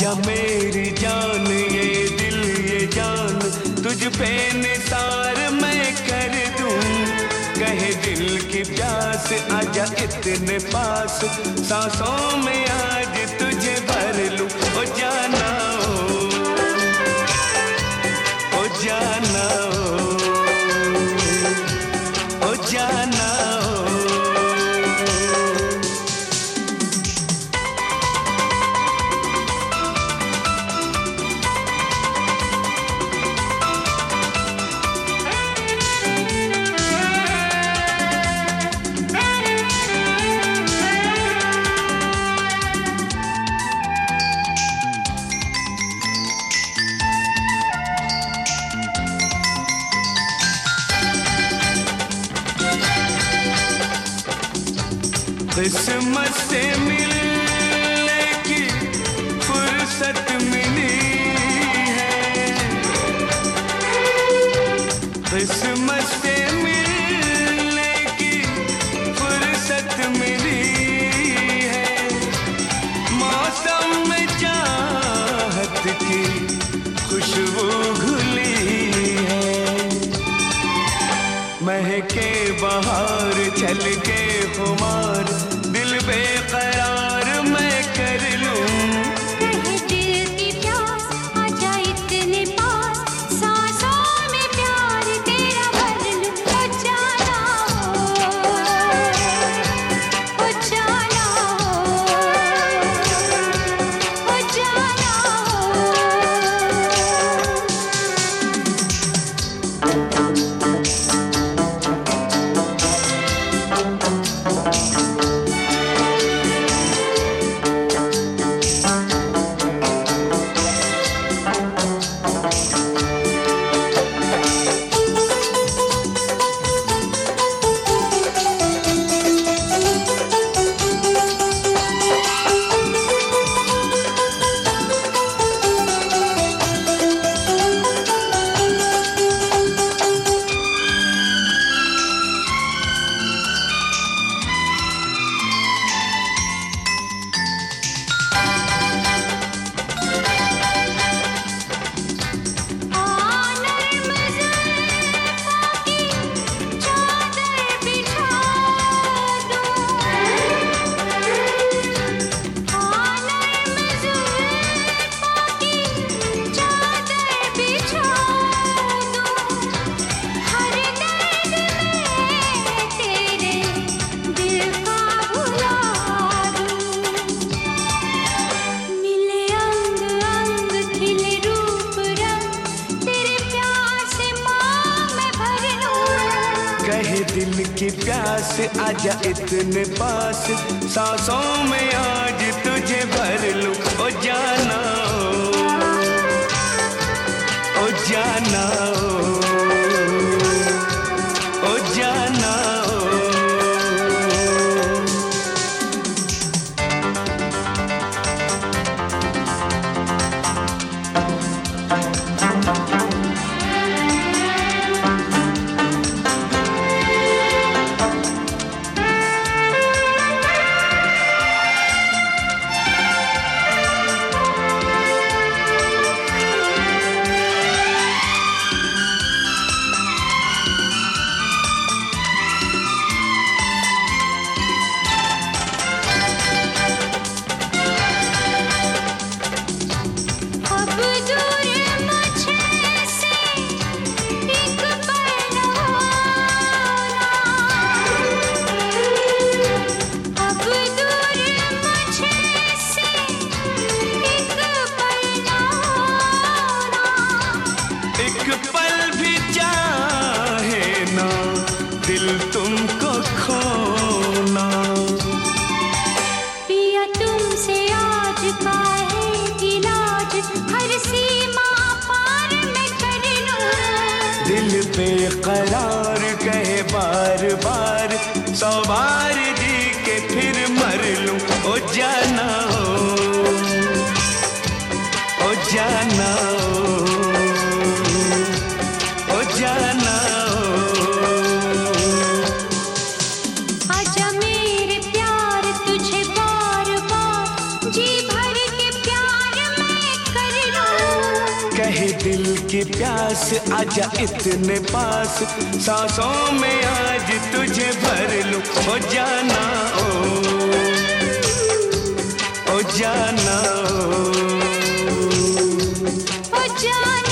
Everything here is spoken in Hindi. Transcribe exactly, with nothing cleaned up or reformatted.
आजा मेरी जान, ये दिल ये जान तुझ पे निसार मैं कर दूं। कहे दिल की प्यास आजा इतने पास, सांसों में आज तुझे भर लूं। ओ जाना ओ, ओ जाना ओ, ओ जाना किस्मत से मिलने की फुर्सत मिली है, किस्मत से मिलने की फुर्सत मिली है। मौसम में चाहत की खुशबू घुली है। महके बहार छलके खुमार, दिल बेकरार मैं कर लूं। कहे दिल की प्यास आजा इतने पास, सांसों में प्यार तेरा भर लूं। ओ जाना ओ जाना ओ जाना दिल की प्यास आजा इतने पास, सांसों में आज तुझे भर लूं। ओ जाना ओ जाना ओ जाना दिल तुमको खोना। पिया तुमसे आज का है इलाज, हर सीमा पार मैं कर लूं। दिल बेकरार कहे बार बार, सौ बार जी के फिर मर लूं। ओ जाना ओ जाना ओ जाना जी भर के प्यार में की प्यास आजा इतने पास, सांसों में आज तुझे भर लूं। ओ जाना ओ, ओ जाना ओ, ओ जाना